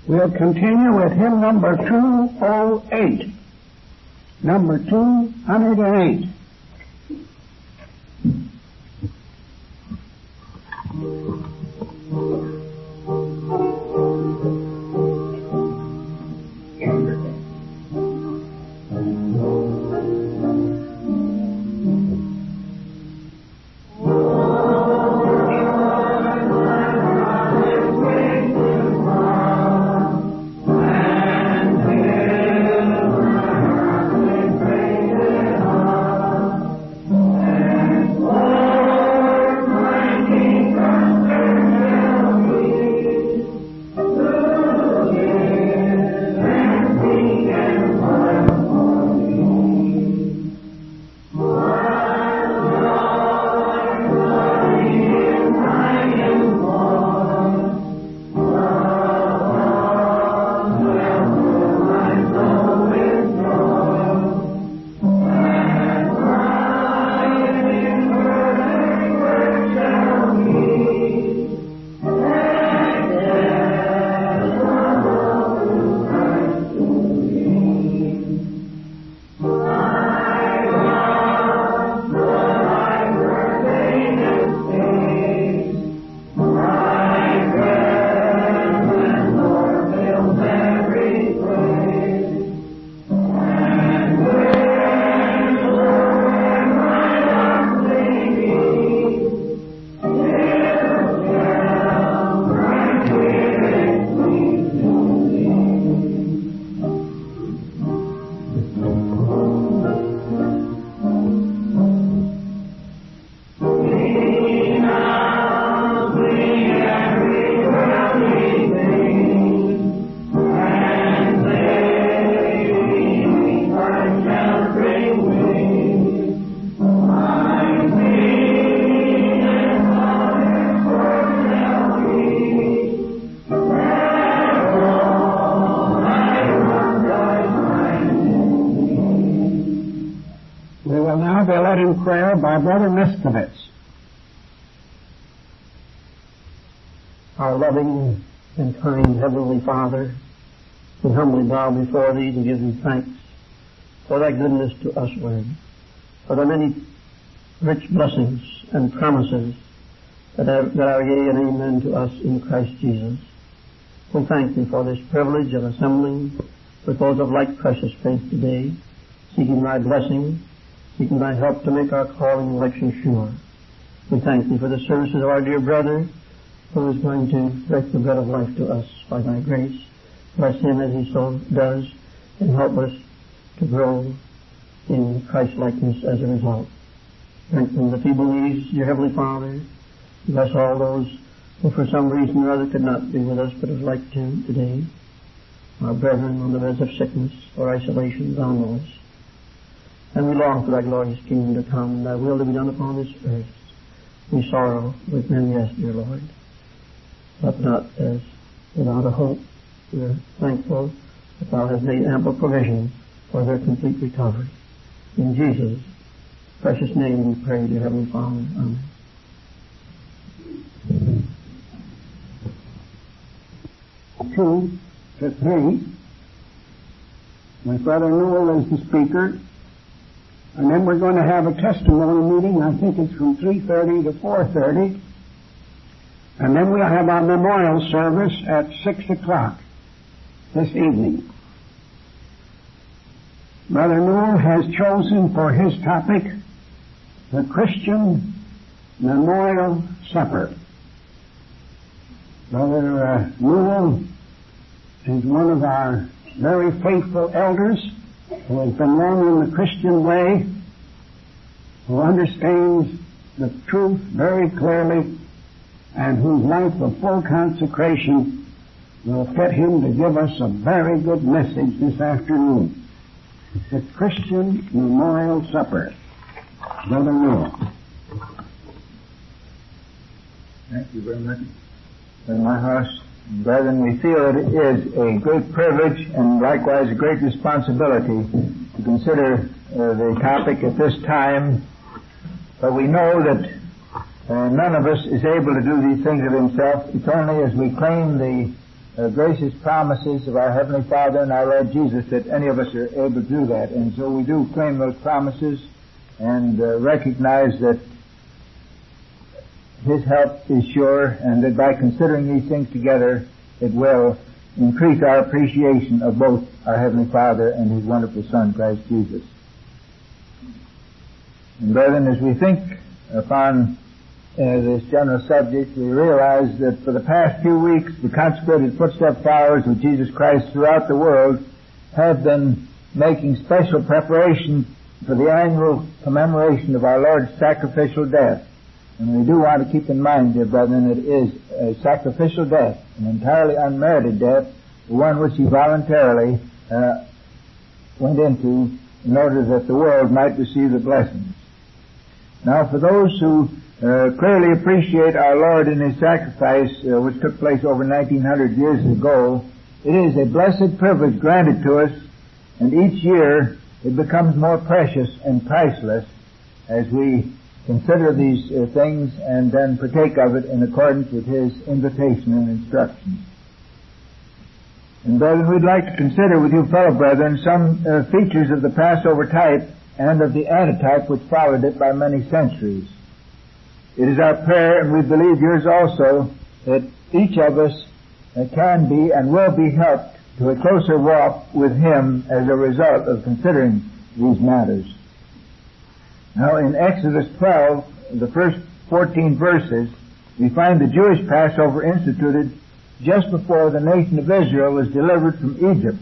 We'll continue with hymn number 208. Number 208. Prayer by Brother Miskovitz. Our loving and kind Heavenly Father, we humbly bow before Thee to give Thee thanks for Thy goodness to us, Lord, for the many rich blessings and promises that are yea and amen to us in Christ Jesus. We thank Thee for this privilege of assembling with those of like precious faith today, seeking Thy blessing, seeking Thy help to make our calling and election sure. We thank Thee for the services of our dear brother who is going to break the bread of life to us by Thy grace. Bless him as he so does and help us to grow in Christ-likeness as a result. Strengthen the feeble knees, dear Heavenly Father. Bless all those who for some reason or other could not be with us but would like to today. Our brethren on the beds of sickness or isolation, Thou knowest. And we long for Thy glorious kingdom to come, and Thy will to be done upon this earth. We sorrow with many, yes, dear Lord, but not as without a hope. We are thankful that Thou hast made ample provision for their complete recovery. In Jesus' precious name we pray, dear Heavenly Father. Amen. Two to three. My brother Newell is the speaker. And then we're going to have a testimony meeting. I think it's from 3:30 to 4:30. And then we'll have our memorial service at 6 o'clock this evening. Brother Newell has chosen for his topic the Christian Memorial Supper. Brother Newell is one of our very faithful elders who has been long in the Christian way, who understands the truth very clearly, and whose life of full consecration will fit him to give us a very good message this afternoon. The Christian Memorial Supper. Brother Newell. Thank you very much. In my house, brethren, we feel it is a great privilege and likewise a great responsibility to consider the topic at this time, but we know that none of us is able to do these things of himself. It's only as we claim the gracious promises of our Heavenly Father and our Lord Jesus that any of us are able to do that. And so we do claim those promises and recognize that His help is sure, and that by considering these things together, it will increase our appreciation of both our Heavenly Father and His wonderful Son, Christ Jesus. And brethren, as we think upon this general subject, we realize that for the past few weeks, the consecrated footstep followers of Jesus Christ throughout the world have been making special preparation for the annual commemoration of our Lord's sacrificial death. And we do want to keep in mind, dear brethren, that it is a sacrificial death, an entirely unmerited death, the one which He voluntarily went into in order that the world might receive the blessings. Now, for those who clearly appreciate our Lord and His sacrifice, which took place over 1900 years ago, it is a blessed privilege granted to us, and each year it becomes more precious and priceless as we consider these things and then partake of it in accordance with His invitation and instruction. And brethren, we'd like to consider with you fellow brethren some features of the Passover type and of the antitype which followed it by many centuries. It is our prayer, and we believe yours also, that each of us can be and will be helped to a closer walk with Him as a result of considering these matters. Now, in Exodus 12, the first 14 verses, we find the Jewish Passover instituted just before the nation of Israel was delivered from Egypt.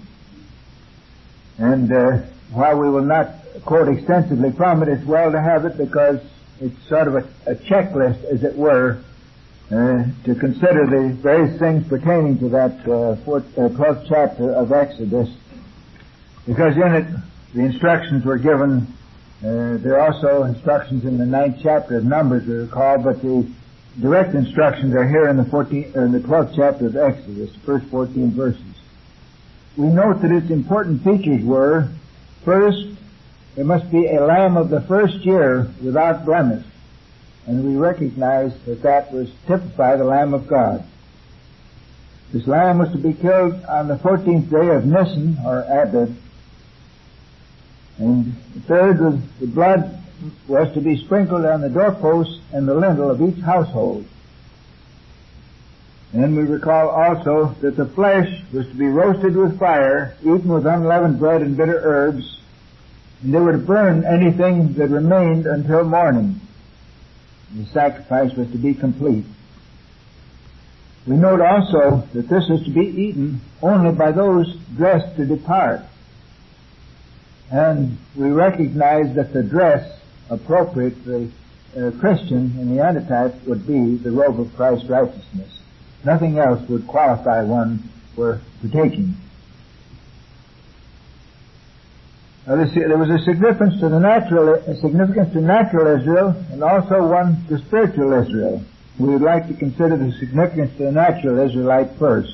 And while we will not quote extensively from it, it's well to have it because it's sort of a checklist, as it were, to consider the various things pertaining to that 12th chapter of Exodus. Because in it, the instructions were given. There are also instructions in the 9th chapter of Numbers, we recall, but the direct instructions are here in the 12th chapter of Exodus, the first 14 verses. We note that its important features were, first, there must be a lamb of the first year without blemish, and we recognize that that was typify the Lamb of God. This lamb was to be killed on the 14th day of Nisan, or Abib, and third, the blood was to be sprinkled on the doorposts and the lintel of each household. And we recall also that the flesh was to be roasted with fire, eaten with unleavened bread and bitter herbs, and they were to burn anything that remained until morning. The sacrifice was to be complete. We note also that this is to be eaten only by those dressed to depart. And we recognize that the dress appropriate for the Christian in the antitype would be the robe of Christ's righteousness. Nothing else would qualify one for partaking. Now, there was a significance to natural Israel and also one to spiritual Israel. We would like to consider the significance to the natural Israelite first.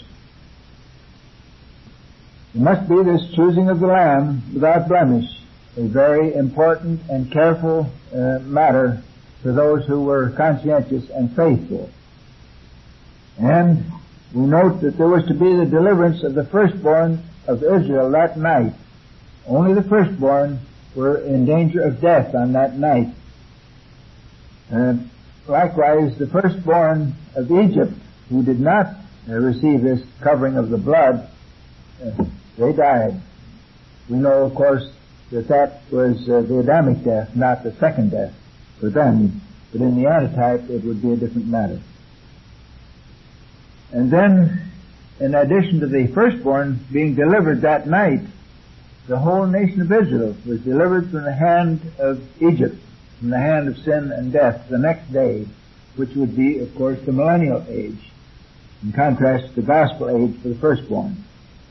It must be this choosing of the lamb without blemish, a very important and careful matter for those who were conscientious and faithful. And we note that there was to be the deliverance of the firstborn of Israel that night. Only the firstborn were in danger of death on that night. Likewise, the firstborn of Egypt, who did not receive this covering of the blood, they died. We know, of course, that was the Adamic death, not the second death for them. But in the antitype, it would be a different matter. And then, in addition to the firstborn being delivered that night, the whole nation of Israel was delivered from the hand of Egypt, from the hand of sin and death, the next day, which would be, of course, the millennial age, in contrast to the gospel age for the firstborn.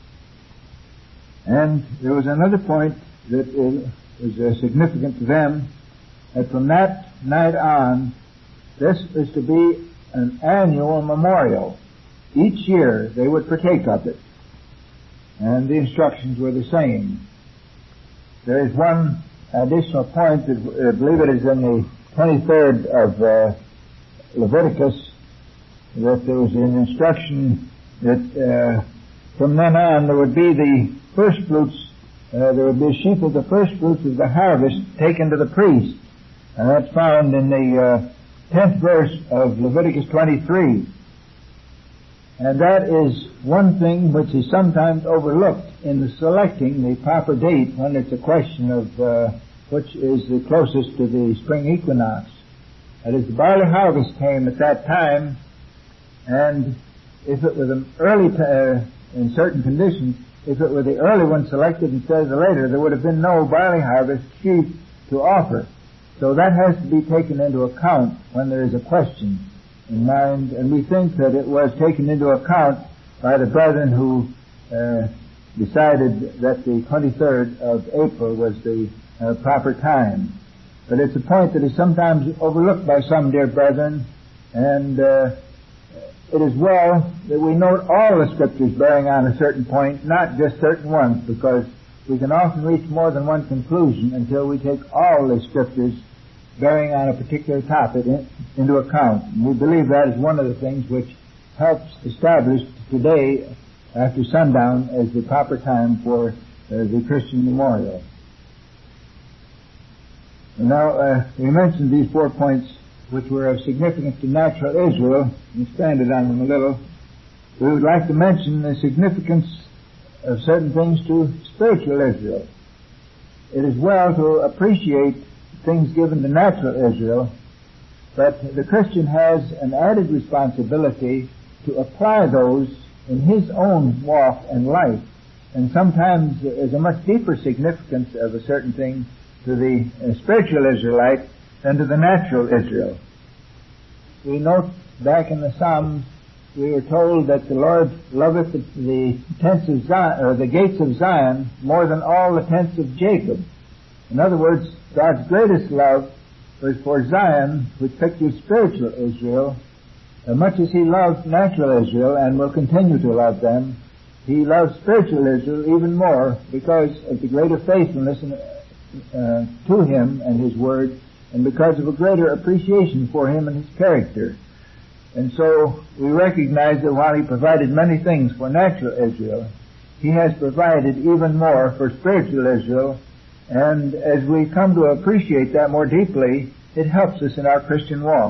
And there was another point that was significant to them, that from that night on, this is to be an annual memorial. Each year they would partake of it. And the instructions were the same. There is one additional point, that I believe it is in the 23rd of Leviticus, that there was an instruction that from then on there would be the first fruits, there would be a sheaf of the first fruits of the harvest taken to the priest. And that's found in the 10th verse of Leviticus 23. And that is one thing which is sometimes overlooked in the selecting the proper date when it's a question of which is the closest to the spring equinox. That is, the barley harvest came at that time, and if it was an early, in certain conditions, if it were the early one selected instead of the later, there would have been no barley harvest sheaf to offer. So that has to be taken into account when there is a question in mind, and we think that it was taken into account by the brethren who decided that the 23rd of April was the proper time. But it's a point that is sometimes overlooked by some dear brethren, and it is well that we note all the scriptures bearing on a certain point, not just certain ones, because we can often reach more than one conclusion until we take all the scriptures bearing on a particular topic into account. And we believe that is one of the things which helps establish today after sundown as the proper time for the Christian memorial. And now, we mentioned these 4 points which were of significance to natural Israel, and expanded on them a little. We would like to mention the significance of certain things to spiritual Israel. It is well to appreciate things given to natural Israel, but the Christian has an added responsibility to apply those in his own walk and life. And sometimes there's a much deeper significance of a certain thing to the spiritual Israelite than to the natural Israel. We note back in the Psalms, we were told that the Lord loveth the tents of Zion, or the gates of Zion, more than all the tents of Jacob. In other words, God's greatest love was for Zion, which pictures spiritual Israel. Much as He loved natural Israel and will continue to love them, He loves spiritual Israel even more because of the greater faithfulness to Him and His Word, and because of a greater appreciation for Him and His character. And so we recognize that while He provided many things for natural Israel, He has provided even more for spiritual Israel, and as we come to appreciate that more deeply, it helps us in our Christian walk.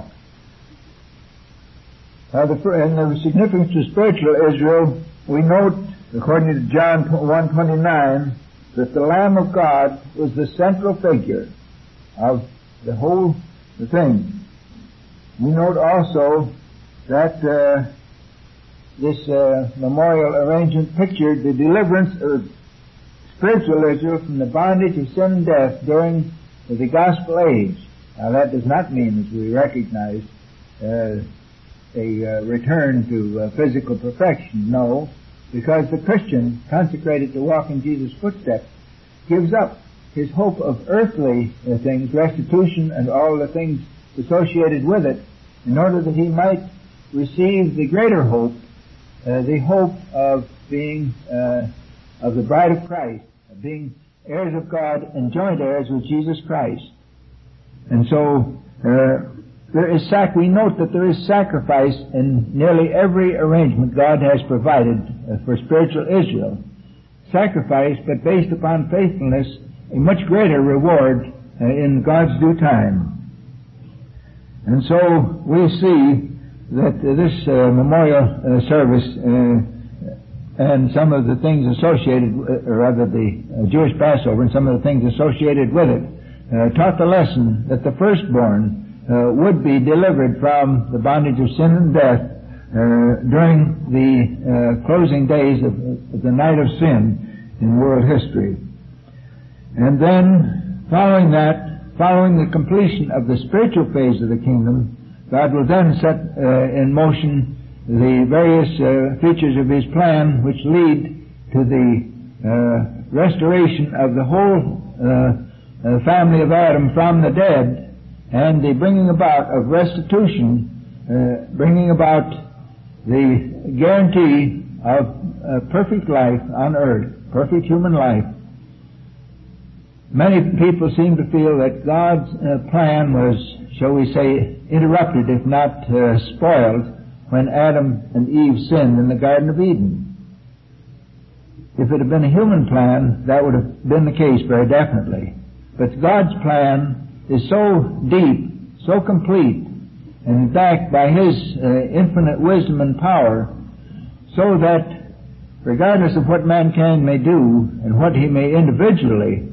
And the significance of spiritual Israel, we note, according to John 1:29, that the Lamb of God was the central figure of the whole thing. We note also that this memorial arrangement pictured the deliverance of spiritual Israel from the bondage of sin and death during the gospel age. Now that does not mean, as we recognize, a return to physical perfection. No, because the Christian, consecrated to walk in Jesus' footsteps, gives up his hope of earthly things, restitution and all the things associated with it, in order that he might receive the greater hope, the hope of being of the bride of Christ, of being heirs of God and joint heirs with Jesus Christ. And so we note that there is sacrifice in nearly every arrangement God has provided for spiritual Israel. Sacrifice, but based upon faithfulness, a much greater reward in God's due time. And so we see that this memorial service and some of the things associated, or rather the Jewish Passover and some of the things associated with it, taught the lesson that the firstborn would be delivered from the bondage of sin and death during the closing days of the night of sin in world history. And then, following the completion of the spiritual phase of the kingdom, God will then set in motion the various features of His plan which lead to the restoration of the whole family of Adam from the dead, and the bringing about of restitution, bringing about the guarantee of perfect life on earth, perfect human life. Many people seem to feel that God's plan was, shall we say, interrupted, if not spoiled, when Adam and Eve sinned in the Garden of Eden. If it had been a human plan, that would have been the case very definitely. But God's plan is so deep, so complete, and backed by His infinite wisdom and power, so that regardless of what mankind may do and what he may individually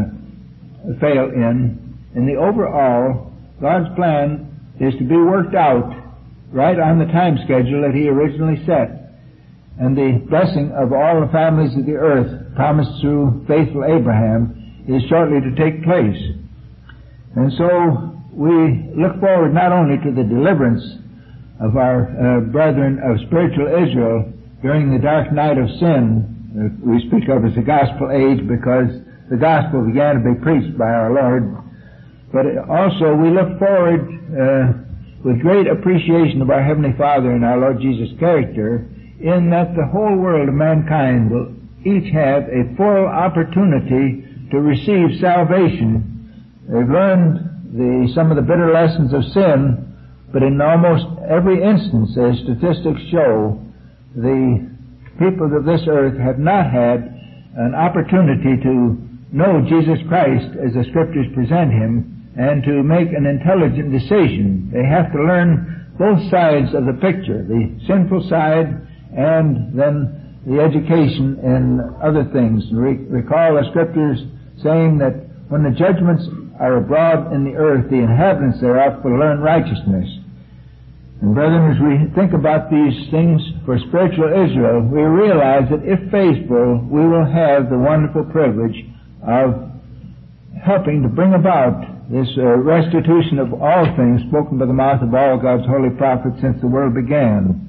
fail in the overall, God's plan is to be worked out right on the time schedule that He originally set. And the blessing of all the families of the earth, promised through faithful Abraham, is shortly to take place. And so we look forward not only to the deliverance of our brethren of spiritual Israel during the dark night of sin, we speak of as the gospel age because the gospel began to be preached by our Lord, but also we look forward with great appreciation of our Heavenly Father and our Lord Jesus' character, in that the whole world of mankind will each have a full opportunity to receive salvation. They've learned some of the bitter lessons of sin, but in almost every instance, as statistics show, the people of this earth have not had an opportunity to know Jesus Christ as the Scriptures present Him and to make an intelligent decision. They have to learn both sides of the picture, the sinful side and then the education in other things. Recall the Scriptures saying that when the judgments are abroad in the earth, the inhabitants thereof will learn righteousness. And brethren, as we think about these things for spiritual Israel, we realize that if faithful, we will have the wonderful privilege of helping to bring about this restitution of all things spoken by the mouth of all God's holy prophets since the world began.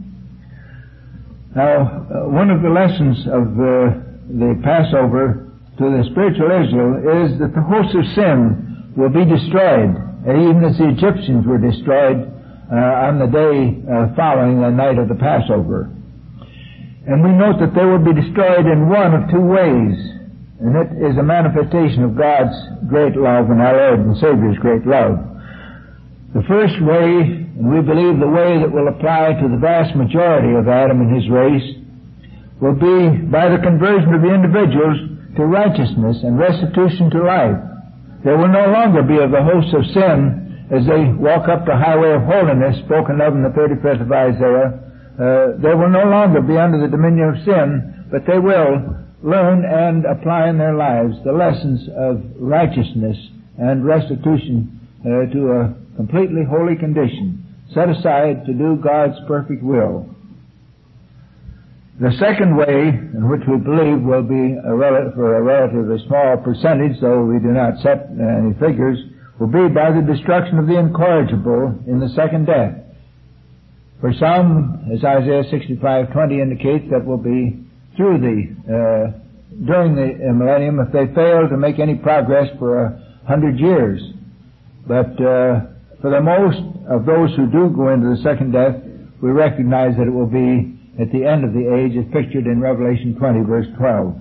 Now, one of the lessons of the Passover to the spiritual Israel is that the hosts of sin will be destroyed, even as the Egyptians were destroyed on the day following the night of the Passover. And we note that they will be destroyed in one of two ways, and it is a manifestation of God's great love and our Lord and Savior's great love. The first way, and we believe the way that will apply to the vast majority of Adam and his race, will be by the conversion of the individuals to righteousness and restitution to life. There will no longer be of the hosts of sin as they walk up the highway of holiness spoken of in the 35th of Isaiah. They will no longer be under the dominion of sin, but they will learn and apply in their lives the lessons of righteousness and restitution to a completely holy condition, set aside to do God's perfect will. The second way, in which we believe will be for a relatively small percentage, though we do not set any figures, will be by the destruction of the incorrigible in the second death. For some, as Isaiah 65:20 indicates, that will be through during the millennium if they fail to make any progress for 100 years. But for the most of those who do go into the second death, we recognize that it will be at the end of the age as pictured in Revelation 20, verse 12.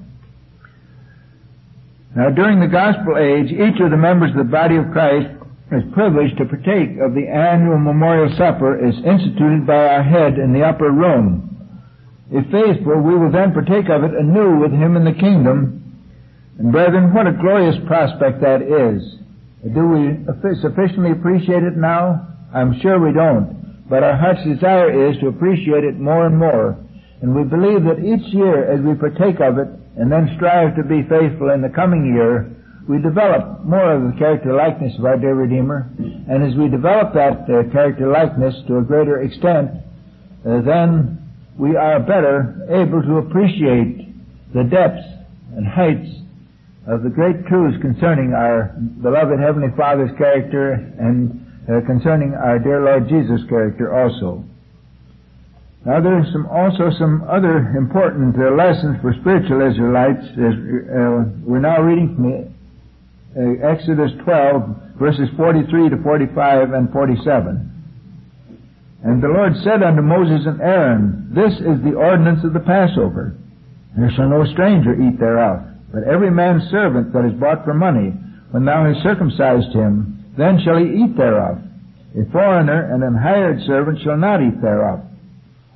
Now, during the gospel age, each of the members of the body of Christ is privileged to partake of the annual memorial supper as instituted by our head in the upper room. If faithful, we will then partake of it anew with Him in the kingdom. And brethren, what a glorious prospect that is. Do we sufficiently appreciate it now? I'm sure we don't. But our heart's desire is to appreciate it more and more. And we believe that each year as we partake of it and then strive to be faithful in the coming year, we develop more of the character likeness of our dear Redeemer. And as we develop that character likeness to a greater extent, then we are better able to appreciate the depths and heights of the great truths concerning our beloved Heavenly Father's character and concerning our dear Lord Jesus' character also. Now there's also some other important lessons for spiritual Israelites. We're now reading from Exodus 12, verses 43 to 45 and 47. And the Lord said unto Moses and Aaron, This is the ordinance of the Passover. There shall no stranger eat thereof, but every man's servant that is bought for money, when thou hast circumcised him, then shall he eat thereof. A foreigner and an hired servant shall not eat thereof.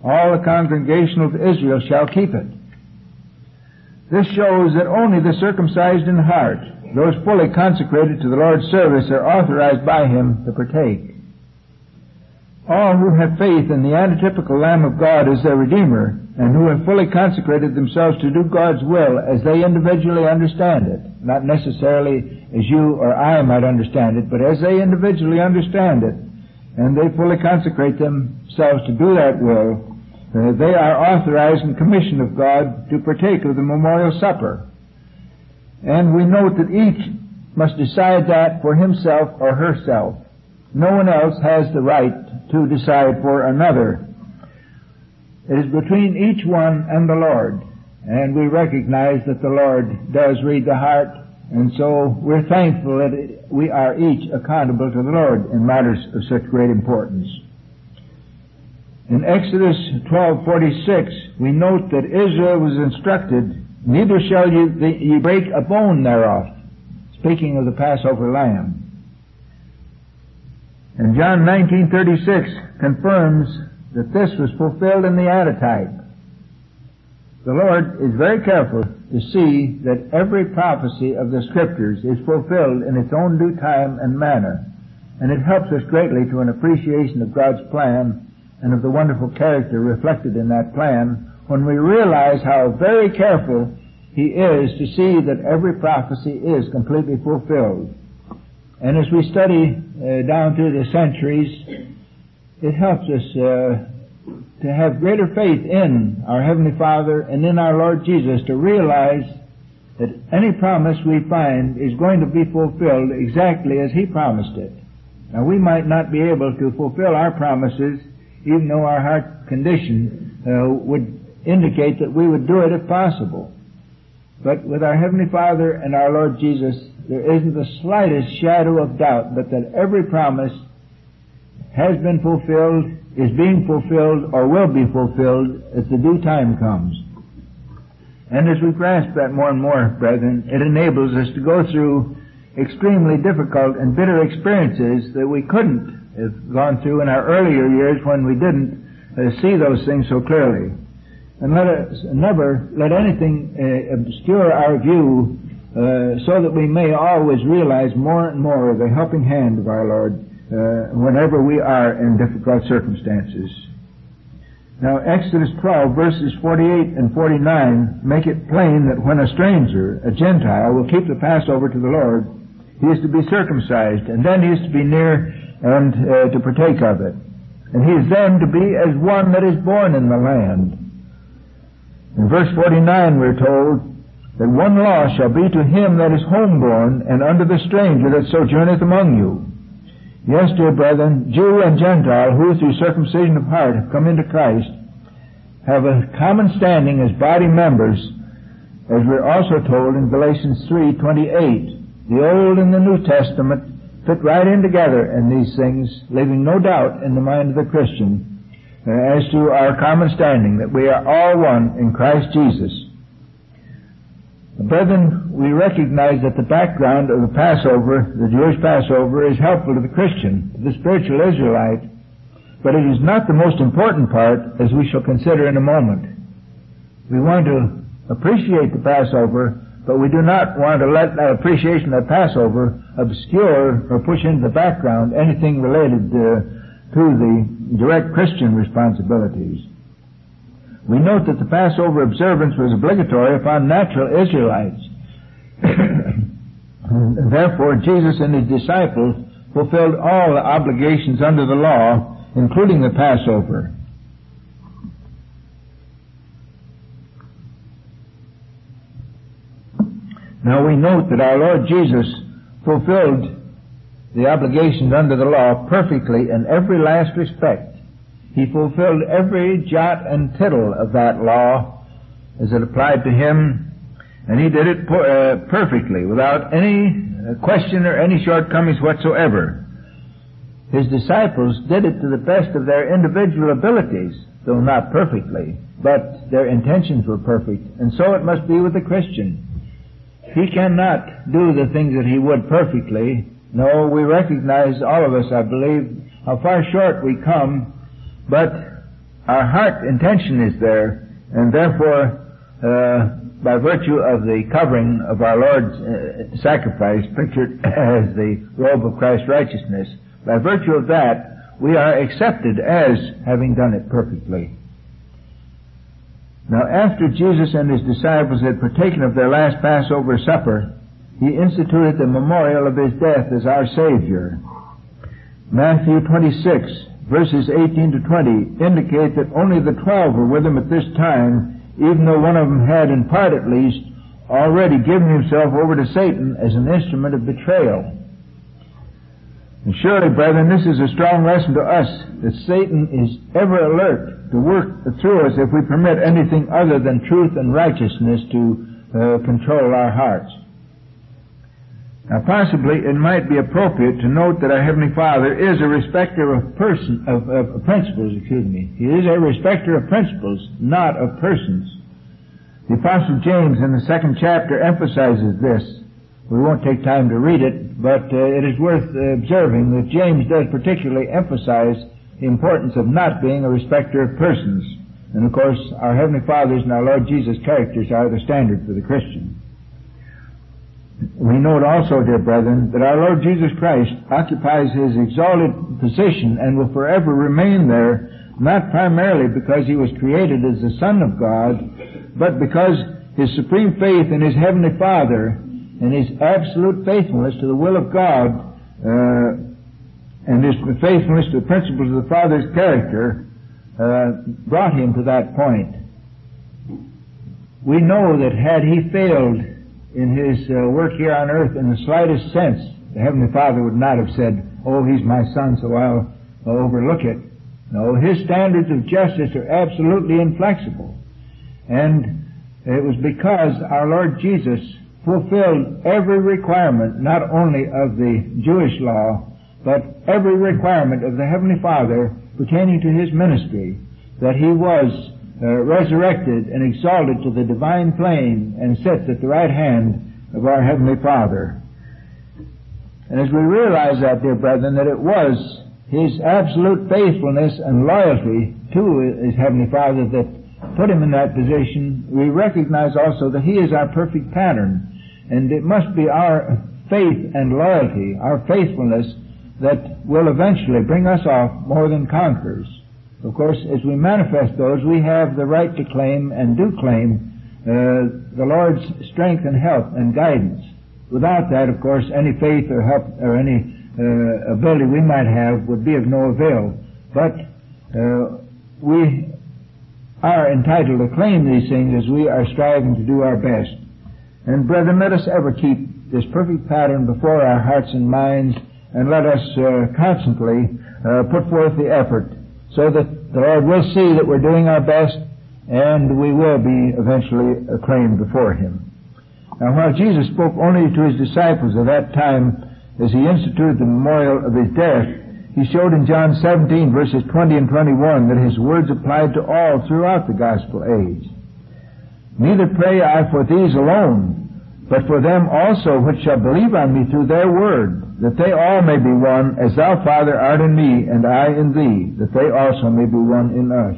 all the congregation of Israel shall keep it. This shows that only the circumcised in heart, those fully consecrated to the Lord's service, are authorized by Him to partake. All who have faith in the antitypical Lamb of God as their Redeemer, and who have fully consecrated themselves to do God's will as they individually understand it, not necessarily as you or I might understand it, but as they individually understand it, and they fully consecrate themselves to do that will, they are authorized and commissioned of God to partake of the memorial supper. And we note that each must decide that for himself or herself. No one else has the right to decide for another. It is between each one and the Lord. And we recognize that the Lord does read the heart, and so we're thankful that we are each accountable to the Lord in matters of such great importance. In Exodus 12:46, we note that Israel was instructed, "Neither shall ye break a bone thereof," speaking of the Passover lamb. And John 19:36 confirms that this was fulfilled in the antitype. The Lord is very careful to see that every prophecy of the Scriptures is fulfilled in its own due time and manner, and it helps us greatly to an appreciation of God's plan and of the wonderful character reflected in that plan when we realize how very careful He is to see that every prophecy is completely fulfilled. And as we study down through the centuries, it helps us to have greater faith in our Heavenly Father and in our Lord Jesus, to realize that any promise we find is going to be fulfilled exactly as He promised it. Now, we might not be able to fulfill our promises, even though our heart condition would indicate that we would do it if possible. But with our Heavenly Father and our Lord Jesus, there isn't the slightest shadow of doubt but that every promise has been fulfilled, is being fulfilled, or will be fulfilled as the due time comes. And as we grasp that more and more, brethren, it enables us to go through extremely difficult and bitter experiences that we couldn't have gone through in our earlier years when we didn't see those things so clearly. And let us never let anything obscure our view so that we may always realize more and more of the helping hand of our Lord whenever we are in difficult circumstances. Now, Exodus 12, verses 48 and 49 make it plain that when a stranger, a Gentile, will keep the Passover to the Lord, he is to be circumcised, and then he is to be near and to partake of it. And he is then to be as one that is born in the land. In verse 49 we're told that one law shall be to him that is homeborn and unto the stranger that sojourneth among you. Yes, dear brethren, Jew and Gentile, who through circumcision of heart have come into Christ, have a common standing as body members, as we're also told in Galatians 3:28. The Old and the New Testament fit right in together in these things, leaving no doubt in the mind of the Christian as to our common standing, that we are all one in Christ Jesus. Brethren, we recognize that the background of the Passover, the Jewish Passover, is helpful to the Christian, to the spiritual Israelite, but it is not the most important part, as we shall consider in a moment. We want to appreciate the Passover, but we do not want to let that appreciation of the Passover obscure or push into the background anything related to the direct Christian responsibilities. We note that the Passover observance was obligatory upon natural Israelites. Therefore, Jesus and His disciples fulfilled all the obligations under the law, including the Passover. Now we note that our Lord Jesus fulfilled the obligations under the law perfectly in every last respect. He fulfilled every jot and tittle of that law as it applied to Him, and He did it perfectly, without any question or any shortcomings whatsoever. His disciples did it to the best of their individual abilities, though not perfectly, but their intentions were perfect, and so it must be with the Christian. He cannot do the things that he would perfectly. No, we recognize, all of us, I believe, how far short we come, but our heart intention is there, and therefore, by virtue of the covering of our Lord's sacrifice, pictured as the robe of Christ's righteousness, by virtue of that, we are accepted as having done it perfectly. Now, after Jesus and his disciples had partaken of their last Passover supper, he instituted the memorial of his death as our Savior. Matthew 26, verses 18 to 20, indicate that only the 12 were with him at this time, even though one of them had, in part at least, already given himself over to Satan as an instrument of betrayal. And surely, brethren, this is a strong lesson to us that Satan is ever alert to work through us if we permit anything other than truth and righteousness to control our hearts. Now, possibly it might be appropriate to note that our Heavenly Father is a respecter of principles. He is a respecter of principles, not of persons. The Apostle James in the 2nd chapter emphasizes this. We won't take time to read it, but it is worth observing that James does particularly emphasize the importance of not being a respecter of persons. And of course, our Heavenly Father's and our Lord Jesus' characters are the standard for the Christian. We note also, dear brethren, that our Lord Jesus Christ occupies his exalted position and will forever remain there, not primarily because he was created as the Son of God, but because his supreme faith in his Heavenly Father and his absolute faithfulness to the will of God and his faithfulness to the principles of the Father's character brought him to that point. We know that had he failed in his work here on earth in the slightest sense, the Heavenly Father would not have said, "Oh, he's my son, so I'll overlook it." No, his standards of justice are absolutely inflexible. And it was because our Lord Jesus fulfilled every requirement, not only of the Jewish law, but every requirement of the Heavenly Father pertaining to his ministry, that he was resurrected and exalted to the divine plane and sits at the right hand of our Heavenly Father. And as we realize that, dear brethren, that it was his absolute faithfulness and loyalty to his Heavenly Father that put him in that position, we recognize also that he is our perfect pattern. And it must be our faith and loyalty, our faithfulness, that will eventually bring us off more than conquerors. Of course, as we manifest those, we have the right to claim and do claim the Lord's strength and help and guidance. Without that, of course, any faith or help or any ability we might have would be of no avail. But we are entitled to claim these things as we are striving to do our best. And brethren, let us ever keep this perfect pattern before our hearts and minds, and let us constantly put forth the effort, so that the Lord will see that we're doing our best, and we will be eventually acclaimed before him. Now, while Jesus spoke only to his disciples at that time as he instituted the memorial of his death, he showed in John 17, verses 20 and 21, that his words applied to all throughout the gospel age. "Neither pray I for these alone, but for them also which shall believe on me through their word, that they all may be one, as thou, Father, art in me, and I in thee, that they also may be one in us."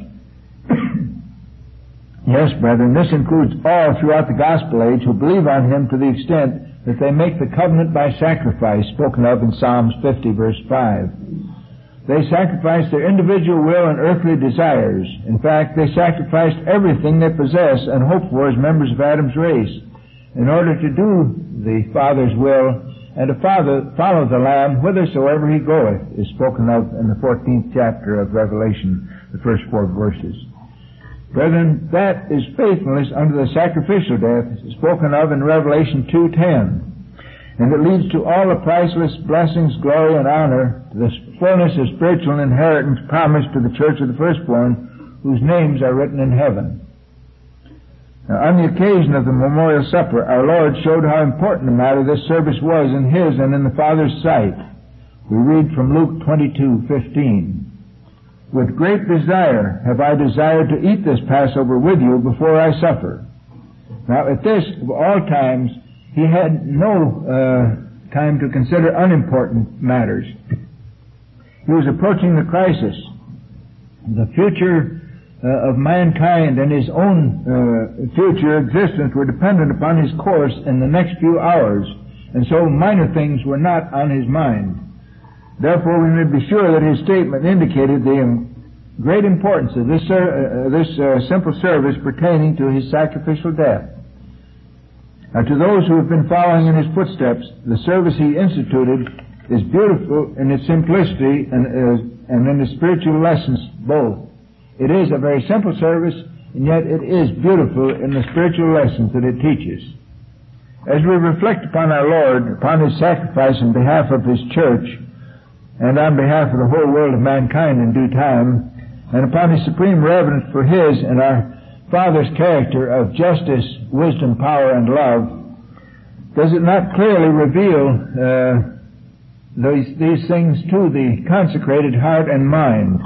Yes, brethren, this includes all throughout the gospel age who believe on him to the extent that they make the covenant by sacrifice, spoken of in Psalms 50, verse 5. They sacrificed their individual will and earthly desires. In fact, they sacrificed everything they possess and hope for as members of Adam's race in order to do the Father's will and to follow the Lamb whithersoever he goeth, is spoken of in the 14th chapter of Revelation, the first 4 verses. Brethren, that is faithfulness unto the sacrificial death, spoken of in Revelation 2:10. And it leads to all the priceless blessings, glory, and honor, to the fullness of spiritual inheritance promised to the church of the firstborn, whose names are written in heaven. Now, on the occasion of the memorial supper, our Lord showed how important a matter this service was in his and in the Father's sight. We read from Luke 22:15. "With great desire have I desired to eat this Passover with you before I suffer." Now, at this, of all times, he had no time to consider unimportant matters. He was approaching the crisis. The future of mankind and his own future existence were dependent upon his course in the next few hours, and so minor things were not on his mind. Therefore, we may be sure that his statement indicated the great importance of this simple service pertaining to his sacrificial death. Now, to those who have been following in his footsteps, the service he instituted is beautiful in its simplicity and in the spiritual lessons both. It is a very simple service, and yet it is beautiful in the spiritual lessons that it teaches. As we reflect upon our Lord, upon his sacrifice in behalf of his church, and on behalf of the whole world of mankind in due time, and upon his supreme reverence for his and our Father's character of justice, wisdom, power, and love, does it not clearly reveal these things to the consecrated heart and mind?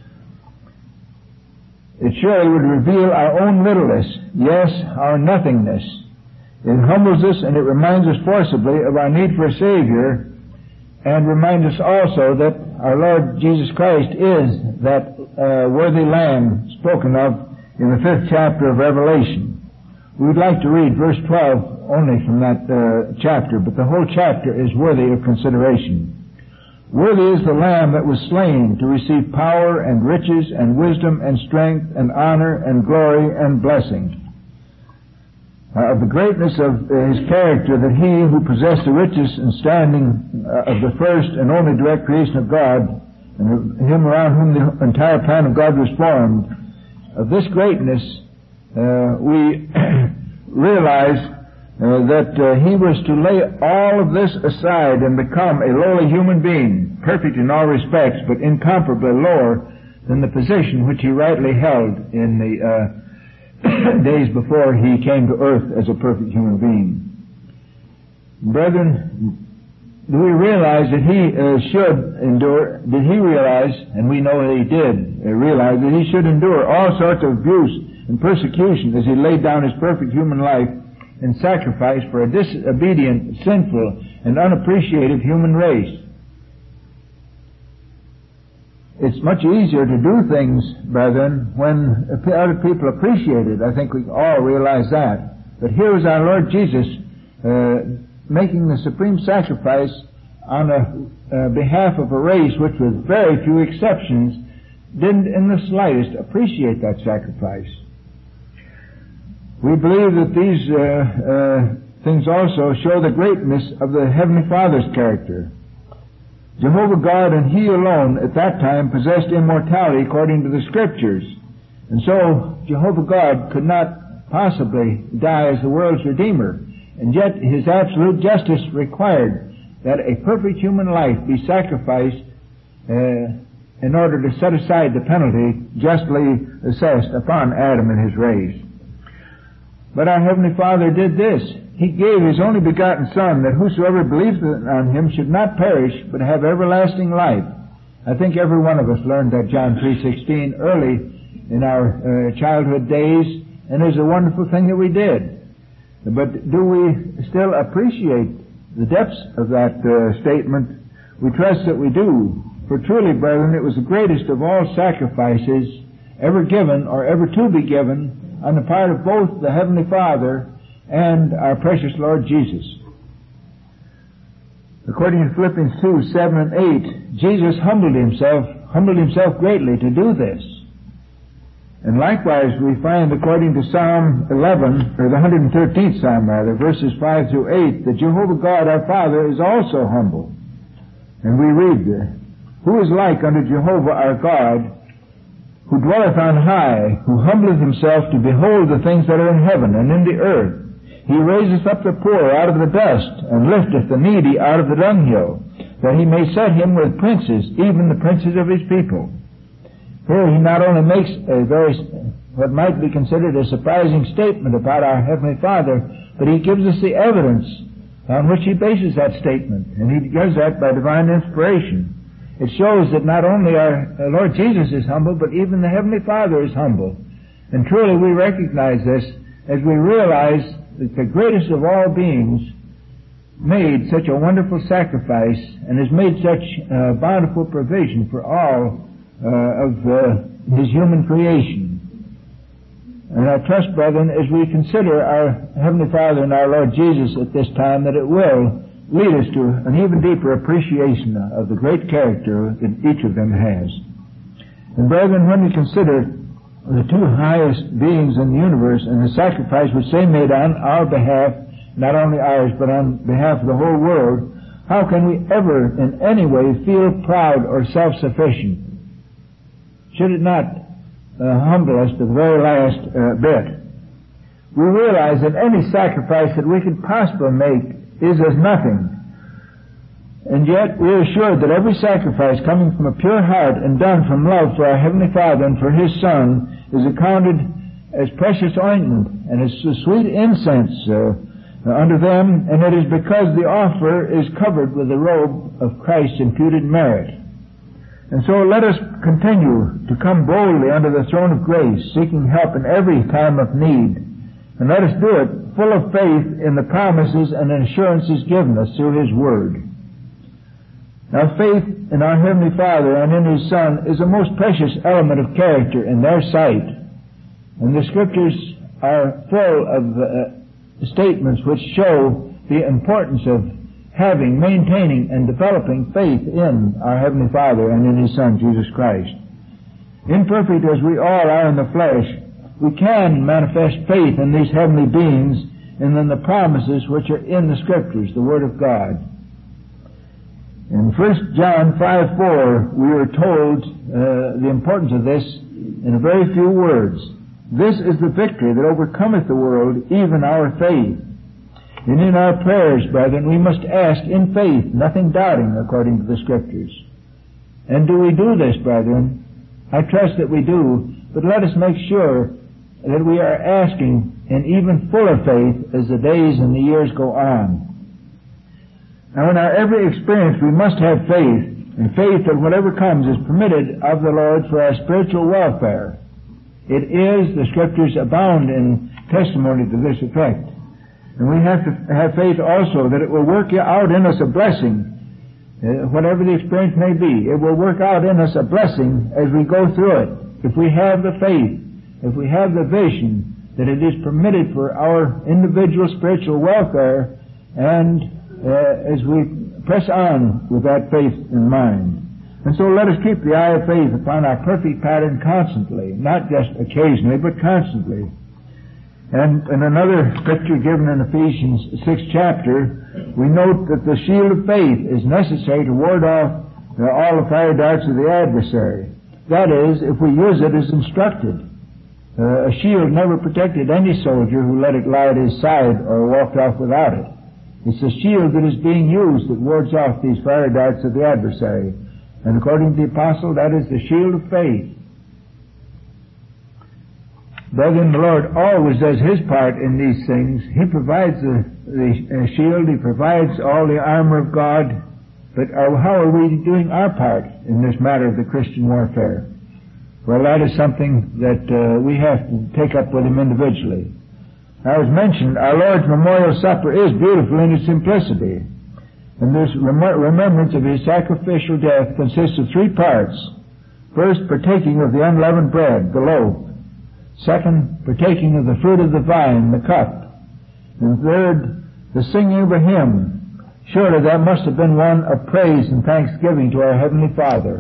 It surely would reveal our own littleness, yes, our nothingness. It humbles us and it reminds us forcibly of our need for a Savior, and reminds us also that our Lord Jesus Christ is that worthy Lamb spoken of in the 5th chapter of Revelation. We would like to read verse 12 only from that chapter, but the whole chapter is worthy of consideration. Worthy is the Lamb that was slain to receive power and riches and wisdom and strength and honor and glory and blessing. Of the greatness of his character, that he who possessed the riches and standing of the first and only direct creation of God, and him around whom the entire plan of God was formed, of this greatness we realize that he was to lay all of this aside and become a lowly human being, perfect in all respects, but incomparably lower than the position which he rightly held in the days before he came to earth as a perfect human being. Brethren, do we realize that he should endure? Did he realize, and we know that he did realize, that he should endure all sorts of abuse and persecution as he laid down his perfect human life in sacrifice for a disobedient, sinful, and unappreciative human race? It's much easier to do things, brethren, when other people appreciate it. I think we all realize that. But here is our Lord Jesus making the supreme sacrifice on behalf of a race which, with very few exceptions, didn't in the slightest appreciate that sacrifice. We believe that these things also show the greatness of the Heavenly Father's character. Jehovah God and He alone at that time possessed immortality according to the Scriptures. And so Jehovah God could not possibly die as the world's Redeemer. And yet His absolute justice required that a perfect human life be sacrificed in order to set aside the penalty justly assessed upon Adam and his race. But our Heavenly Father did this. He gave His only begotten Son, that whosoever believes on Him should not perish, but have everlasting life. I think every one of us learned that John 3:16 early in our childhood days, and it was a wonderful thing that we did. But do we still appreciate the depths of that statement? We trust that we do. For truly, brethren, it was the greatest of all sacrifices ever given or ever to be given on the part of both the Heavenly Father and our precious Lord Jesus. According to Philippians 2:7 and 8, Jesus humbled himself greatly to do this. And likewise we find, according to Psalm 11, or the 113th Psalm rather, verses 5 through 8, that Jehovah God our Father is also humble. And we read there, "Who is like unto Jehovah our God, who dwelleth on high, who humbleth himself to behold the things that are in heaven and in the earth? He raiseth up the poor out of the dust, and lifteth the needy out of the dunghill, that he may set him with princes, even the princes of his people." Here he not only makes a very, what might be considered a surprising statement about our Heavenly Father, but he gives us the evidence on which he bases that statement, and he does that by divine inspiration. It shows that not only our Lord Jesus is humble, but even the Heavenly Father is humble. And truly we recognize this as we realize that the greatest of all beings made such a wonderful sacrifice and has made such bountiful provision for all of His human creation. And I trust, brethren, as we consider our Heavenly Father and our Lord Jesus at this time, that it will lead us to an even deeper appreciation of the great character that each of them has. And brethren, when we consider the two highest beings in the universe and the sacrifice which they made on our behalf, not only ours, but on behalf of the whole world, how can we ever in any way feel proud or self-sufficient? Should it not humble us to the very last bit? We realize that any sacrifice that we could possibly make is as nothing. And yet we are assured that every sacrifice coming from a pure heart and done from love for our Heavenly Father and for His Son is accounted as precious ointment and as sweet incense unto them, and it is because the offer is covered with the robe of Christ's imputed merit. And so let us continue to come boldly under the throne of grace, seeking help in every time of need. And let us do it full of faith in the promises and assurances given us through His Word. Now, faith in our Heavenly Father and in His Son is a most precious element of character in their sight. And the Scriptures are full of statements which show the importance of having, maintaining, and developing faith in our Heavenly Father and in His Son, Jesus Christ. Imperfect as we all are in the flesh, we can manifest faith in these heavenly beings and in the promises which are in the Scriptures, the Word of God. In 1 John 5:4, we are told the importance of this in a very few words. This is the victory that overcometh the world, even our faith. And in our prayers, brethren, we must ask in faith, nothing doubting, according to the Scriptures. And do we do this, brethren? I trust that we do, but let us make sure that we are asking in even fuller faith as the days and the years go on. Now, in our every experience, we must have faith, and faith that whatever comes is permitted of the Lord for our spiritual welfare. It is, the Scriptures abound in testimony to this effect. And we have to have faith also that it will work out in us a blessing, whatever the experience may be. It will work out in us a blessing as we go through it. If we have the faith, if we have the vision that it is permitted for our individual spiritual welfare, and as we press on with that faith in mind. And so let us keep the eye of faith upon our perfect pattern constantly, not just occasionally, but constantly. And in another scripture given in Ephesians 6th chapter, we note that the shield of faith is necessary to ward off all the fire darts of the adversary. That is, if we use it as instructed. A shield never protected any soldier who let it lie at his side or walked off without it. It's the shield that is being used that wards off these fire darts of the adversary. And according to the apostle, that is the shield of faith. Brethren, the Lord always does His part in these things. He provides the shield. He provides all the armor of God. But how are we doing our part in this matter of the Christian warfare? Well, that is something that we have to take up with Him individually. Now, as mentioned, our Lord's memorial supper is beautiful in its simplicity. And this remembrance of His sacrificial death consists of three parts. First, partaking of the unleavened bread, the loaf. Second, partaking of the fruit of the vine, the cup. And third, the singing of a hymn. Surely that must have been one of praise and thanksgiving to our Heavenly Father.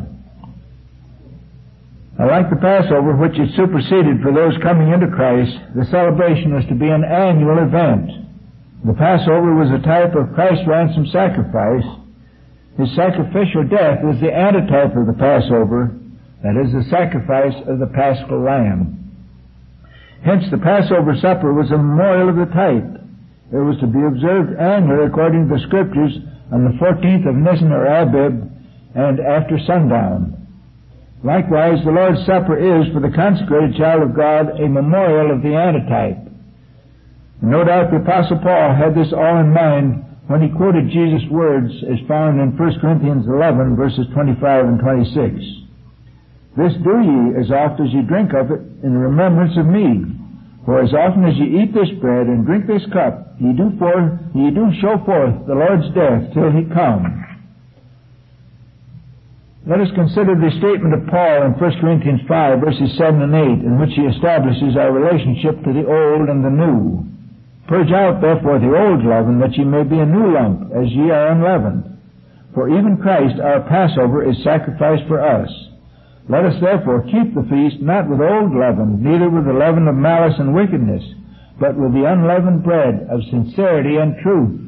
Now, like the Passover, which is superseded for those coming into Christ, the celebration was to be an annual event. The Passover was a type of Christ's ransom sacrifice. His sacrificial death was the antitype of the Passover, that is, the sacrifice of the Paschal Lamb. Hence, the Passover supper was a memorial of the type. It was to be observed annually according to the Scriptures on the 14th of Nisan or Abib and after sundown. Likewise, the Lord's Supper is, for the consecrated child of God, a memorial of the antitype. And no doubt the Apostle Paul had this all in mind when he quoted Jesus' words as found in 1 Corinthians 11, verses 25 and 26. This do ye as oft as ye drink of it in remembrance of me. For as often as ye eat this bread and drink this cup, ye do show forth the Lord's death till He come. Let us consider the statement of Paul in 1 Corinthians 5, verses 7 and 8, in which he establishes our relationship to the old and the new. Purge out, therefore, the old leaven, that ye may be a new lump, as ye are unleavened. For even Christ, our Passover, is sacrificed for us. Let us therefore keep the feast, not with old leaven, neither with the leaven of malice and wickedness, but with the unleavened bread of sincerity and truth.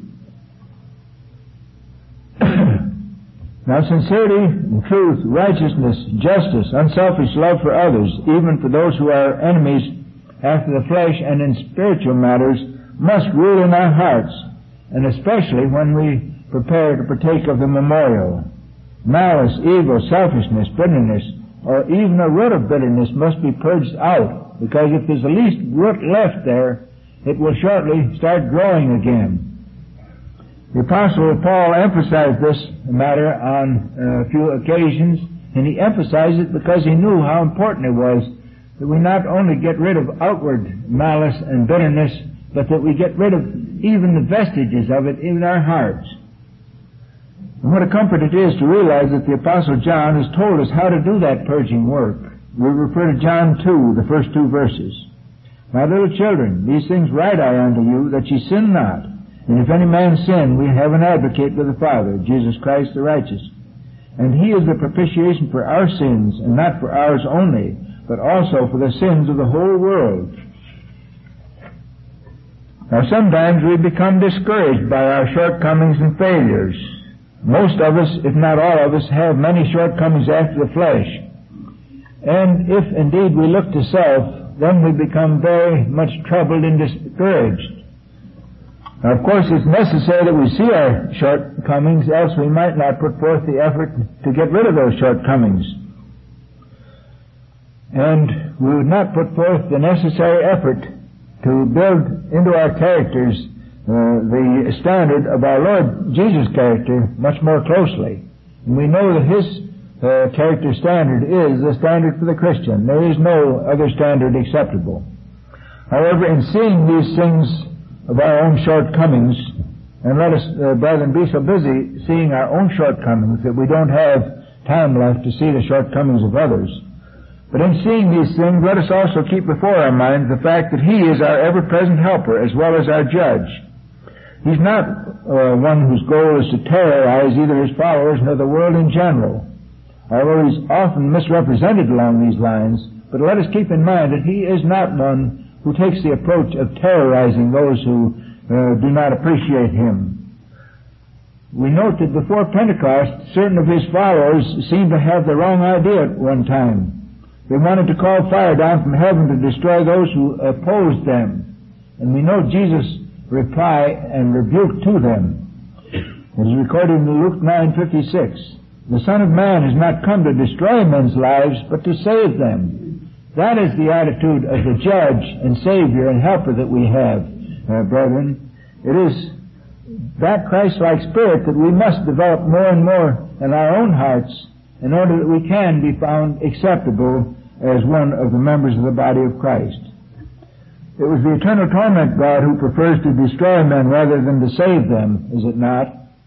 Now sincerity and truth, righteousness, justice, unselfish love for others, even for those who are enemies after the flesh and in spiritual matters, must rule in our hearts, and especially when we prepare to partake of the memorial. Malice, evil, selfishness, bitterness, or even a root of bitterness must be purged out, because if there's the least root left there, it will shortly start growing again. The Apostle Paul emphasized this matter on a few occasions, and he emphasized it because he knew how important it was that we not only get rid of outward malice and bitterness, but that we get rid of even the vestiges of it in our hearts. And what a comfort it is to realize that the Apostle John has told us how to do that purging work. We refer to John 2, the first 2 verses. My little children, these things write I unto you, that ye sin not. And if any man sin, we have an advocate with the Father, Jesus Christ the righteous. And he is the propitiation for our sins, and not for ours only, but also for the sins of the whole world. Now sometimes we become discouraged by our shortcomings and failures. Most of us, if not all of us, have many shortcomings after the flesh. And if indeed we look to self, then we become very much troubled and discouraged. Now, of course, it's necessary that we see our shortcomings, else we might not put forth the effort to get rid of those shortcomings. And we would not put forth the necessary effort to build into our characters the standard of our Lord Jesus' character much more closely. And we know that His character standard is the standard for the Christian. There is no other standard acceptable. However, in seeing these things of our own shortcomings, and let us, brethren, be so busy seeing our own shortcomings that we don't have time left to see the shortcomings of others. But in seeing these things, let us also keep before our minds the fact that He is our ever-present helper as well as our judge. He's not one whose goal is to terrorize either His followers nor the world in general, although He's often misrepresented along these lines. But let us keep in mind that He is not one who takes the approach of terrorizing those who do not appreciate Him. We note that before Pentecost, certain of His followers seemed to have the wrong idea at one time. They wanted to call fire down from heaven to destroy those who opposed them. And we know Jesus' reply and rebuke to them. It is recorded in Luke 9:56. The Son of Man has not come to destroy men's lives, but to save them. That is the attitude of the judge and Savior and helper that we have, brethren. It is that Christ-like spirit that we must develop more and more in our own hearts in order that we can be found acceptable as one of the members of the body of Christ. It was the eternal torment God who prefers to destroy men rather than to save them, is it not?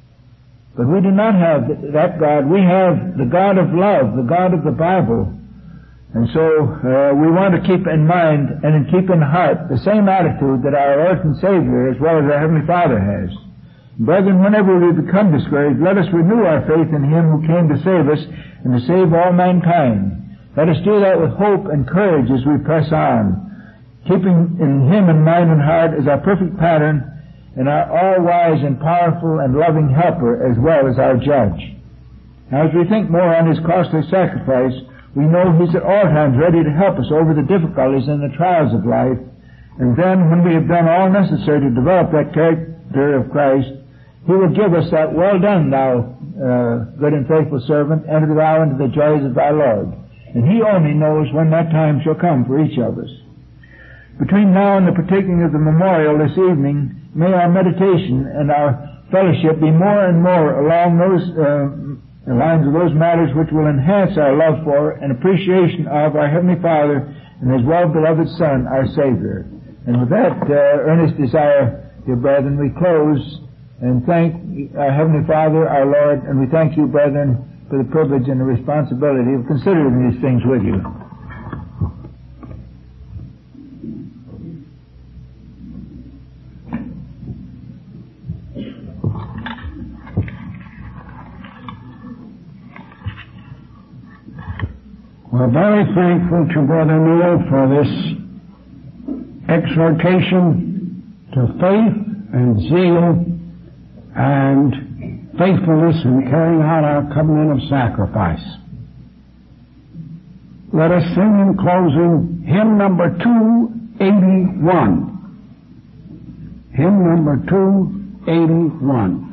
But we do not have that God. We have the God of love, the God of the Bible. And so we want to keep in mind and keep in heart the same attitude that our Lord and Savior as well as our Heavenly Father has. Brethren, whenever we become discouraged, let us renew our faith in Him who came to save us and to save all mankind. Let us do that with hope and courage as we press on, keeping in Him in mind and heart as our perfect pattern and our all-wise and powerful and loving helper as well as our judge. Now, as we think more on His costly sacrifice, we know He's at all times ready to help us over the difficulties and the trials of life. And then, when we have done all necessary to develop that character of Christ, He will give us that, well done, thou good and faithful servant, enter thou into the joys of thy Lord. And He only knows when that time shall come for each of us. Between now and the partaking of the memorial this evening, may our meditation and our fellowship be more and more along those the lines of those matters which will enhance our love for and appreciation of our Heavenly Father and His well-beloved Son, our Savior. And with that earnest desire, dear brethren, we close and thank our Heavenly Father, our Lord, and we thank you, brethren, for the privilege and the responsibility of considering these things with you. We're very thankful to Brother Newell for this exhortation to faith and zeal and faithfulness in carrying out our covenant of sacrifice. Let us sing in closing hymn number 281. Hymn number 281.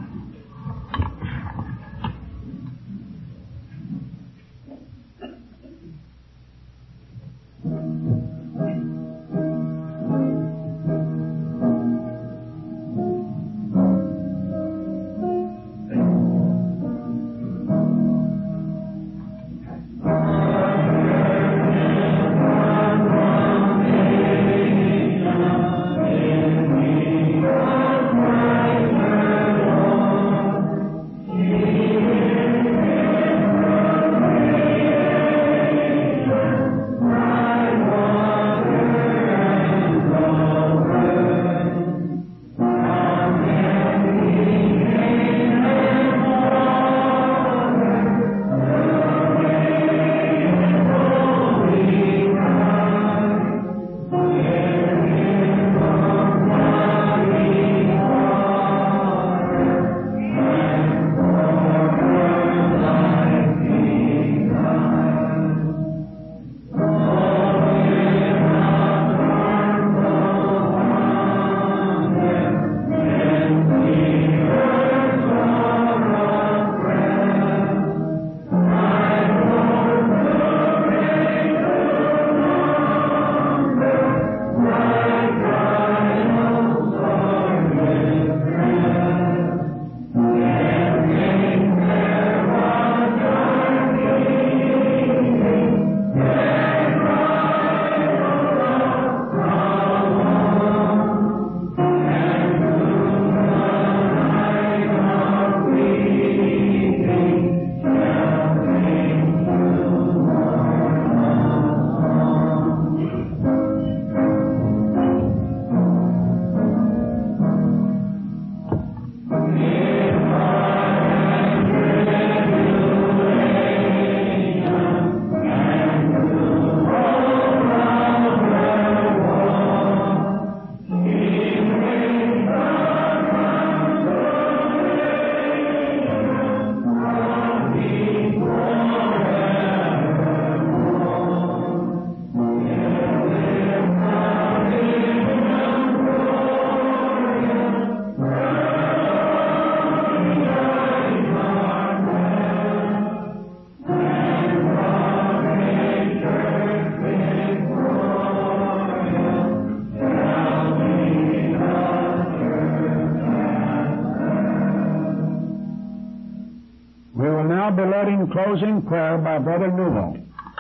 Closing prayer by Brother Newell.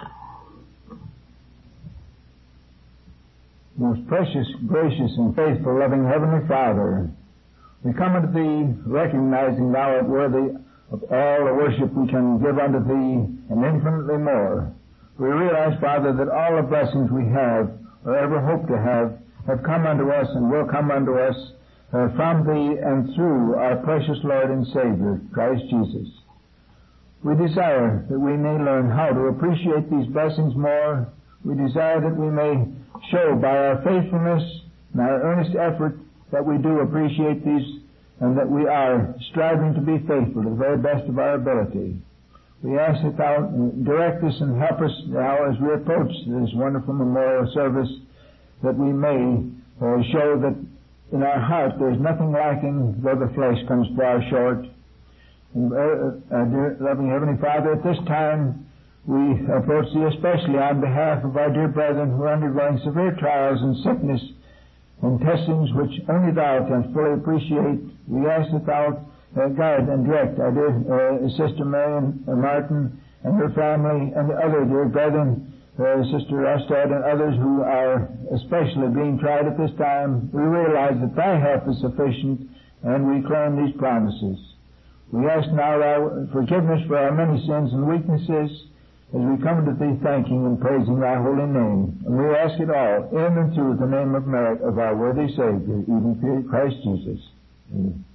Most precious, gracious, and faithful, loving Heavenly Father, we come unto Thee recognizing Thou art worthy of all the worship we can give unto Thee, and infinitely more. We realize, Father, that all the blessings we have, or ever hope to have come unto us and will come unto us from Thee and through our precious Lord and Savior, Christ Jesus. We desire that we may learn how to appreciate these blessings more. We desire that we may show by our faithfulness and our earnest effort that we do appreciate these and that we are striving to be faithful to the very best of our ability. We ask that Thou direct us and help us now as we approach this wonderful memorial service, that we may show that in our heart there is nothing lacking, though the flesh comes far short. Dear loving Heavenly Father, at this time we approach Thee especially on behalf of our dear brethren who are undergoing severe trials and sickness and testings which only Thou canst fully appreciate. We ask that Thou guide and direct our dear Sister Marion Martin and her family and the other dear brethren, Sister Ostad and others who are especially being tried at this time. We realize that Thy help is sufficient and we claim these promises. We ask now thy forgiveness for our many sins and weaknesses as we come to thee thanking and praising thy holy name. And we ask it all in and through the name of merit of our worthy Savior, even through Christ Jesus. Amen.